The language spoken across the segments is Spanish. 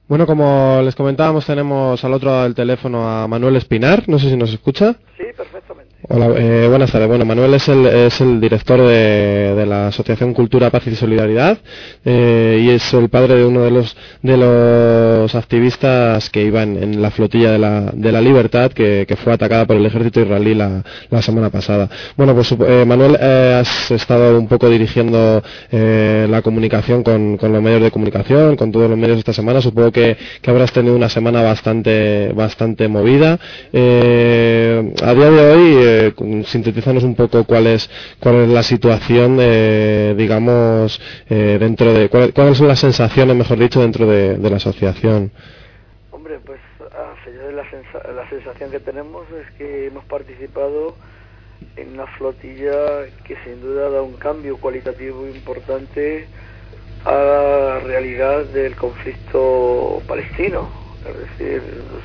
Bueno, como les comentábamos, tenemos al otro lado del teléfono a Manuel Espinar, no sé si nos escucha. Sí, perfectamente. Hola, buenas tardes. Bueno, Manuel es el director de la Asociación Cultura, Paz y Solidaridad y es el padre de uno de los activistas que iban en la flotilla de la Libertad que fue atacada por el ejército israelí la semana pasada. Bueno, pues Manuel, has estado un poco dirigiendo la comunicación con los medios de comunicación, con todos los medios esta semana. Supongo que habrás tenido una semana bastante movida. A día de hoy, sintetízanos un poco cuál es la situación, digamos, dentro de cuáles son las sensaciones, mejor dicho, dentro de la asociación. Hombre, pues la sensación que tenemos es que hemos participado en una flotilla que sin duda da un cambio cualitativo importante a la realidad del conflicto palestino. Es decir,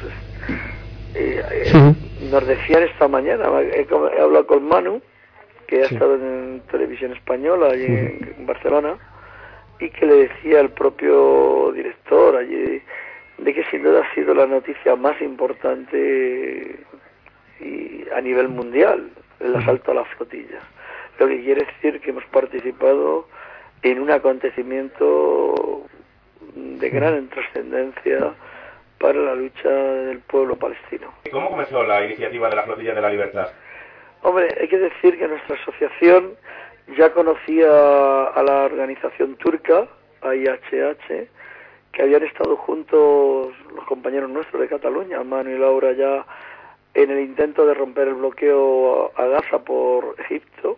nos decían esta mañana, he hablado con Manu, que ha estado en televisión española allí en Barcelona, y que le decía el propio director allí de que sin duda ha sido la noticia más importante y a nivel mundial, el asalto a la flotilla. Lo que quiere decir que hemos participado en un acontecimiento de gran trascendencia para la lucha del pueblo palestino. ¿Cómo comenzó la iniciativa de la Flotilla de la Libertad? Hombre, hay que decir que nuestra asociación ya conocía a la organización turca, a IHH, que habían estado juntos los compañeros nuestros de Cataluña, Manu y Laura, ya en el intento de romper el bloqueo a Gaza por Egipto.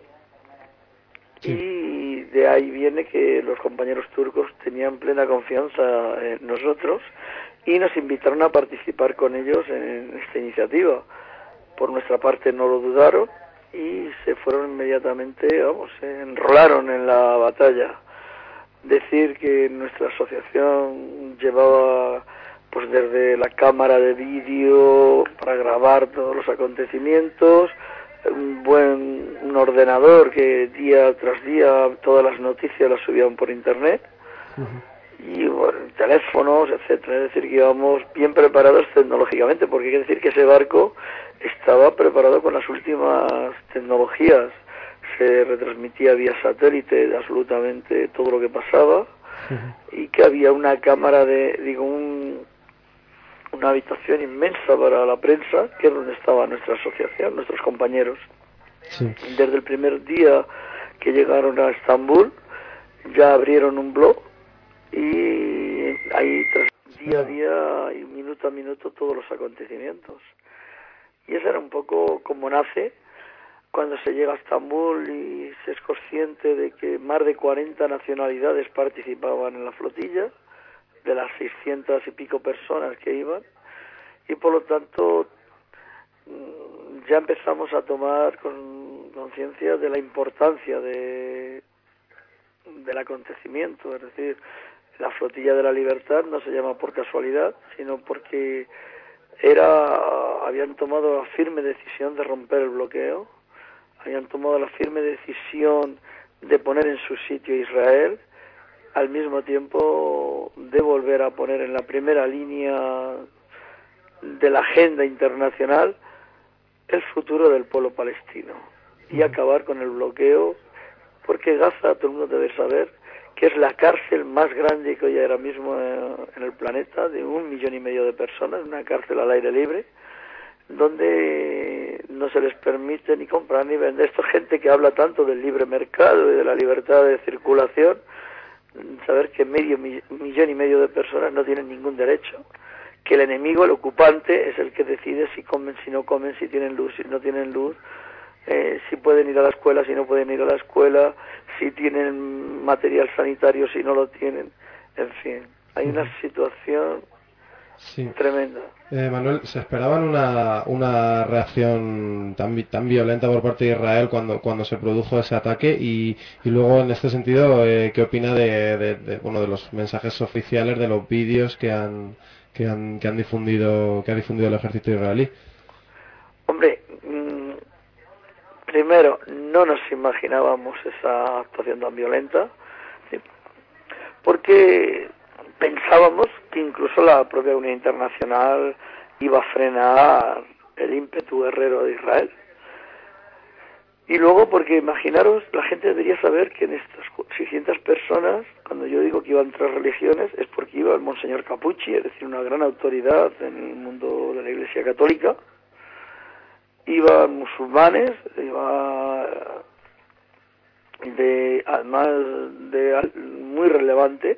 Y de ahí viene que los compañeros turcos tenían plena confianza en nosotros y nos invitaron a participar con ellos en esta iniciativa. Por nuestra parte no lo dudaron y se fueron inmediatamente, se enrolaron en la batalla. Decir que nuestra asociación llevaba pues desde la cámara de vídeo para grabar todos los acontecimientos, un ordenador que día tras día todas las noticias las subían por internet, y bueno, teléfonos, etcétera. Es decir, que íbamos bien preparados tecnológicamente, porque hay que decir que ese barco estaba preparado con las últimas tecnologías. Se retransmitía vía satélite de absolutamente todo lo que pasaba, y que había una cámara una habitación inmensa para la prensa, que es donde estaba nuestra asociación, nuestros compañeros. Desde el primer día que llegaron a Estambul ya abrieron un blog y ahí día a día y minuto a minuto todos los acontecimientos. Y eso era un poco como nace cuando se llega a Estambul y se es consciente de que más de 40 nacionalidades participaban en la flotilla, de las 600 y pico personas que iban, y por lo tanto ya empezamos a tomar conciencia de la importancia del acontecimiento. Es decir, la Flotilla de la Libertad no se llama por casualidad, sino porque habían tomado la firme decisión de romper el bloqueo, habían tomado la firme decisión de poner en su sitio a Israel, al mismo tiempo de volver a poner en la primera línea de la agenda internacional el futuro del pueblo palestino y acabar con el bloqueo, porque Gaza, todo el mundo debe saber que es la cárcel más grande que hay ahora mismo en el planeta, de 1,5 millones de personas, una cárcel al aire libre, donde no se les permite ni comprar ni vender. Esto es gente que habla tanto del libre mercado y de la libertad de circulación, saber que 1,5 millones de personas no tienen ningún derecho, que el enemigo, el ocupante, es el que decide si comen, si no comen, si tienen luz, si no tienen luz, si pueden ir a la escuela, si no pueden ir a la escuela, si tienen material sanitario, si no lo tienen. En fin, hay una situación tremenda. Manuel, ¿se esperaban una reacción tan violenta por parte de Israel cuando se produjo ese ataque? Y luego, en este sentido, ¿qué opina de los mensajes oficiales, de los vídeos que ha difundido el ejército israelí? Hombre, primero, no nos imaginábamos esa actuación tan violenta, ¿sí? Porque pensábamos que incluso la propia Unión Internacional iba a frenar el ímpetu guerrero de Israel. Y luego, porque imaginaros, la gente debería saber que en estas 600 personas, cuando yo digo que iban 3 religiones, es porque iba el Monseñor Capucci, es decir, una gran autoridad en el mundo de la Iglesia Católica, iban musulmanes, además de muy relevantes,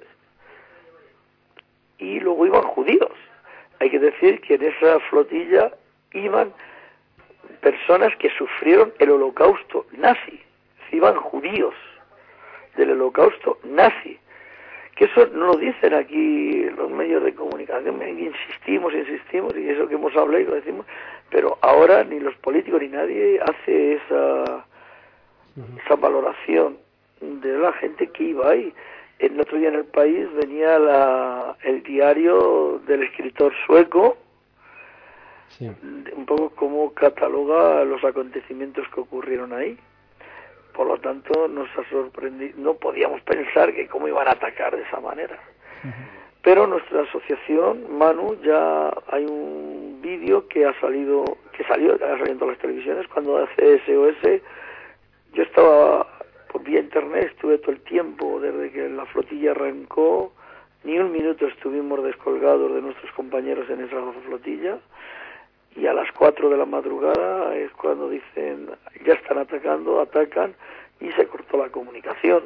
y luego iban judíos. Hay que decir que en esa flotilla iban personas que sufrieron el holocausto nazi, iban judíos del holocausto nazi, que eso no lo dicen aquí los medios de comunicación, insistimos, y eso que hemos hablado y lo decimos, pero ahora ni los políticos ni nadie hace esa valoración de la gente que iba ahí. El otro día en El País venía el diario del escritor sueco, sí, un poco como cataloga los acontecimientos que ocurrieron ahí. Por lo tanto, nos ha sorprendido, no podíamos pensar que cómo iban a atacar de esa manera. Pero nuestra asociación, Manu, ya hay un vídeo que ha salido en todas las televisiones. Cuando hace SOS, yo estaba por vía internet, estuve todo el tiempo, desde que la flotilla arrancó, ni un minuto estuvimos descolgados de nuestros compañeros en esa flotilla, y a las 4 de la madrugada es cuando dicen, ya están atacando, atacan, y se cortó la comunicación.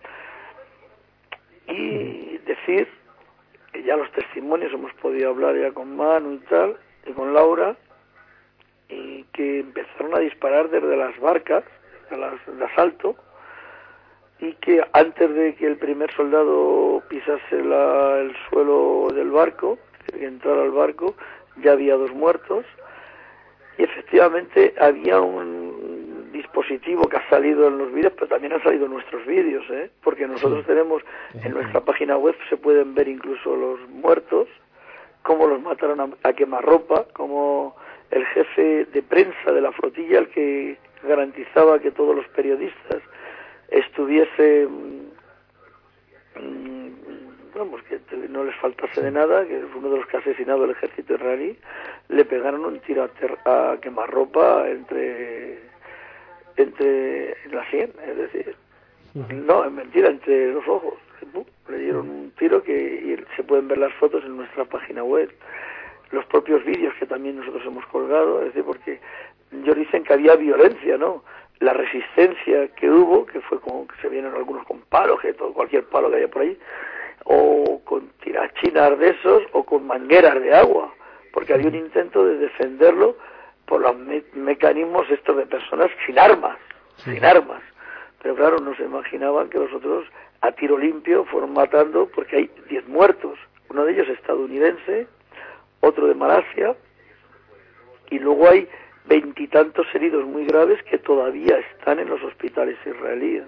Y decir que ya los testimonios hemos podido hablar ya con Manu y tal, y con Laura, y que empezaron a disparar desde las barcas, de asalto, y que antes de que el primer soldado pisase el suelo del barco, que entrara al barco, ya había 2 muertos, y efectivamente había un dispositivo que ha salido en los vídeos, pero también han salido en nuestros vídeos, porque nosotros tenemos en nuestra página web, se pueden ver incluso los muertos, cómo los mataron a quemarropa, como el jefe de prensa de la flotilla, el que garantizaba que todos los periodistas estuviesen, que no les faltase de nada, que fue uno de los que ha asesinado el ejército israelí, le pegaron un tiro a quemarropa entre la sien, es decir, no, es mentira, entre los ojos, le dieron un tiro que se pueden ver las fotos en nuestra página web, los propios vídeos que también nosotros hemos colgado, es decir, porque ellos dicen que había violencia, ¿no? La resistencia que hubo, que fue como que se vienen algunos con palos, cualquier palo que haya por ahí, o con tirachinas de esos, o con mangueras de agua, porque había un intento de defenderlo por los mecanismos estos de personas sin armas, pero claro, no se imaginaban que los otros a tiro limpio fueron matando, porque hay 10 muertos, uno de ellos estadounidense, otro de Malasia, y luego hay 20 y tantos heridos muy graves que todavía están en los hospitales israelíes.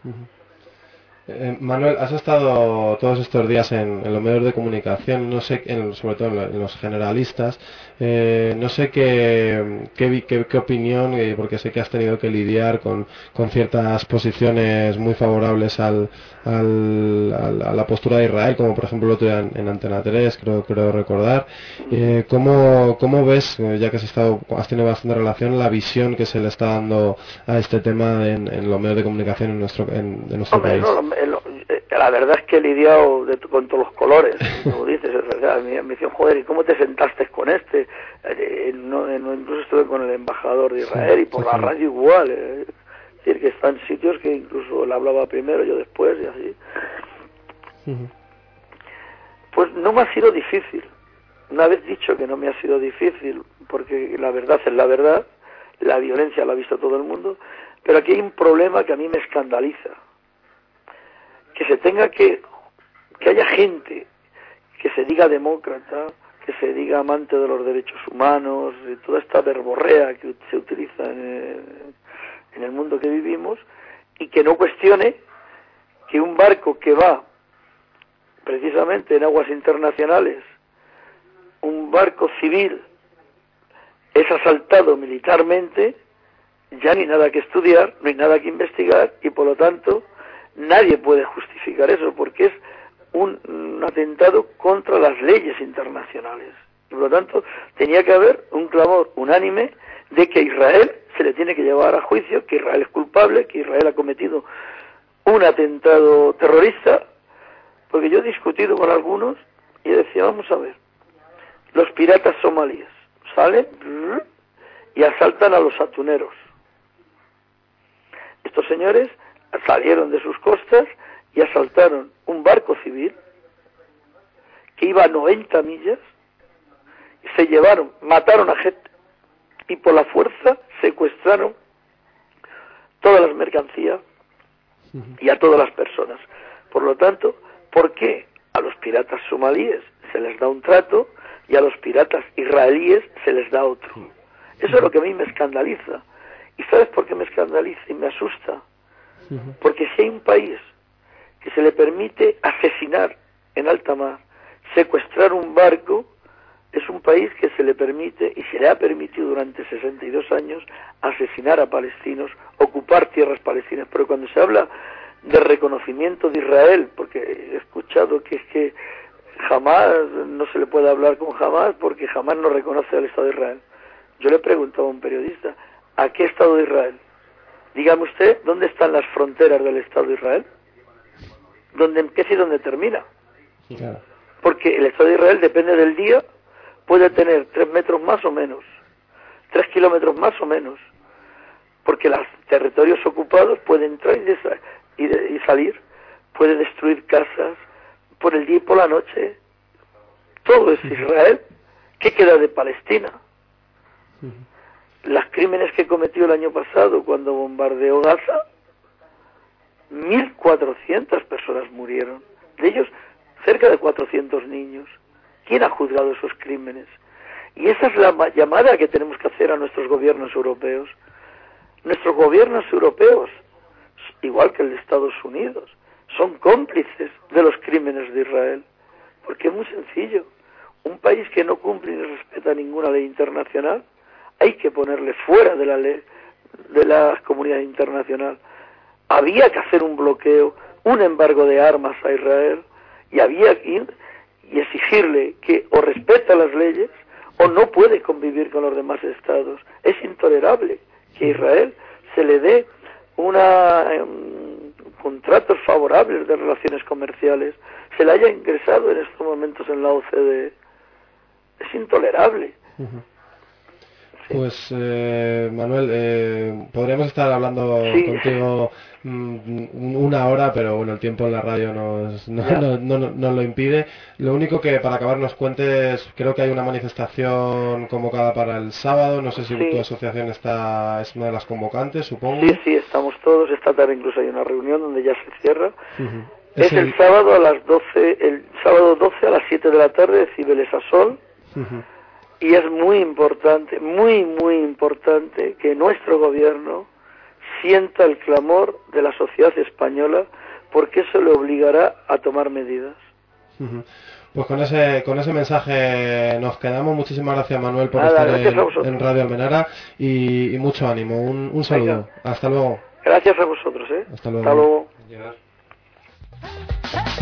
Manuel, has estado todos estos días en los medios de comunicación, no sé, sobre todo en los generalistas, no sé qué opinión, porque sé que has tenido que lidiar con ciertas posiciones muy favorables a la postura de Israel, como por ejemplo el otro día en Antena 3, creo recordar. ¿Cómo ves, ya que has tenido bastante relación, la visión que se le está dando a este tema en los medios de comunicación de nuestro país? La verdad es que he lidiado con todos los colores, como dices, es verdad. Me decían, joder, ¿y cómo te sentaste con este? Incluso estuve con el embajador de Israel, y por la radio igual, es decir, que están sitios que incluso él hablaba primero, yo después, y así. Pues no me ha sido difícil. Una vez dicho que no me ha sido difícil, porque la verdad es la verdad, la violencia la ha visto todo el mundo, pero aquí hay un problema que a mí me escandaliza. Que haya gente que se diga demócrata, que se diga amante de los derechos humanos, de toda esta verborrea que se utiliza en el mundo que vivimos, y que no cuestione que un barco que va precisamente en aguas internacionales, un barco civil, es asaltado militarmente, ya ni nada que estudiar, no hay nada que investigar, y por lo tanto nadie puede justificar eso, porque es un atentado contra las leyes internacionales. Y por lo tanto, tenía que haber un clamor unánime de que a Israel se le tiene que llevar a juicio, que Israel es culpable, que Israel ha cometido un atentado terrorista, porque yo he discutido con algunos y decía, vamos a ver, los piratas somalíes salen y asaltan a los atuneros. Estos señores salieron de sus costas y asaltaron un barco civil que iba a 90 millas, y se llevaron, mataron a gente y por la fuerza secuestraron todas las mercancías y a todas las personas. Por lo tanto, ¿por qué a los piratas somalíes se les da un trato y a los piratas israelíes se les da otro? Eso es lo que a mí me escandaliza. ¿Y sabes por qué me escandaliza y me asusta? Porque si hay un país que se le permite asesinar en alta mar, secuestrar un barco, es un país que se le permite y se le ha permitido durante 62 años asesinar a palestinos, ocupar tierras palestinas. Pero cuando se habla de reconocimiento de Israel, porque he escuchado que es que jamás no se le puede hablar con Hamás porque jamás no reconoce al Estado de Israel. Yo le preguntaba a un periodista, ¿a qué Estado de Israel? Dígame usted, ¿dónde están las fronteras del Estado de Israel? ¿Dónde empieza y dónde termina? Claro. Porque el Estado de Israel depende del día, puede tener 3 metros más o menos, 3 kilómetros más o menos, porque los territorios ocupados pueden entrar y salir, puede destruir casas por el día y por la noche. Todo es Israel. ¿Qué queda de Palestina? Los crímenes que cometió el año pasado cuando bombardeó Gaza, 1.400 personas murieron, de ellos cerca de 400 niños. ¿Quién ha juzgado esos crímenes? Y esa es la llamada que tenemos que hacer a nuestros gobiernos europeos. Nuestros gobiernos europeos, igual que el de Estados Unidos, son cómplices de los crímenes de Israel. Porque es muy sencillo. Un país que no cumple ni respeta ninguna ley internacional, hay que ponerle fuera de la ley, de la comunidad internacional. Había que hacer un bloqueo, un embargo de armas a Israel, y había que ir y exigirle que o respeta las leyes o no puede convivir con los demás estados. Es intolerable que a Israel se le dé contratos favorables de relaciones comerciales, se le haya ingresado en estos momentos en la OCDE. Es intolerable. Pues Manuel, podríamos estar hablando contigo una hora, pero bueno, el tiempo en la radio nos lo impide. Lo único que para acabar nos cuentes, creo que hay una manifestación convocada para el sábado, no sé si tu asociación es una de las convocantes, supongo. Sí, estamos todos, esta tarde incluso hay una reunión donde ya se cierra. Es el sábado a las 12, el sábado 12 a las 7 de la tarde, Cibeles a Sol. Y es muy importante, muy importante que nuestro gobierno sienta el clamor de la sociedad española, porque eso le obligará a tomar medidas. Pues con ese mensaje nos quedamos. Muchísimas gracias, Manuel, por estar en Radio Almenara y mucho ánimo. Un saludo. Venga. Hasta luego. Gracias a vosotros. Hasta luego. Hasta luego.